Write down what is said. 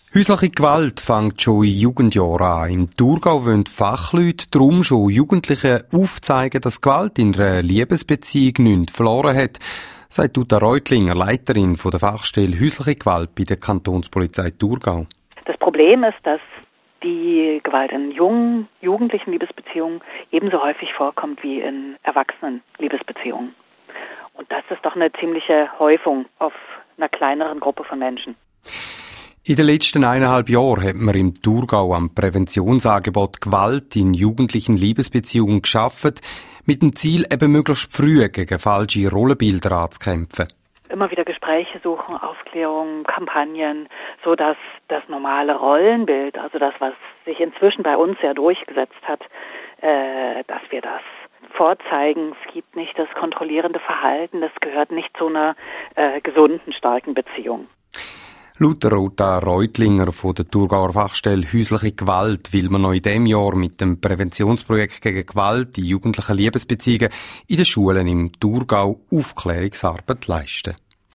Häusliche Gewalt fängt schon in Jugendjahren an. Im Thurgau wollen Fachleute darum schon Jugendlichen aufzeigen, dass Gewalt in einer Liebesbeziehung nichts verloren hat, sagt Uta Reutlinger, Leiterin der Fachstelle Häusliche Gewalt bei der Kantonspolizei Thurgau. Das Problem ist, dass die Gewalt in jungen, jugendlichen Liebesbeziehungen ebenso häufig vorkommt wie in erwachsenen Liebesbeziehungen. Und das ist doch eine ziemliche Häufung auf einer kleineren Gruppe von Menschen. In den letzten 1,5 Jahren hat man im Thurgau am Präventionsangebot Gewalt in jugendlichen Liebesbeziehungen geschaffen, mit dem Ziel, eben möglichst früh gegen falsche Rollenbilder anzukämpfen. Immer wieder Gespräche suchen, Aufklärungen, Kampagnen, so dass das normale Rollenbild, also das, was sich inzwischen bei uns ja durchgesetzt hat, dass wir das vorzeigen. Es gibt nicht das kontrollierende Verhalten, das gehört nicht zu einer gesunden, starken Beziehung. Laut Uta Reutlinger von der Thurgauer Fachstelle Häusliche Gewalt will man noch in diesem Jahr mit dem Präventionsprojekt gegen Gewalt in jugendlichen Liebesbeziehungen in den Schulen im Thurgau Aufklärungsarbeit leisten.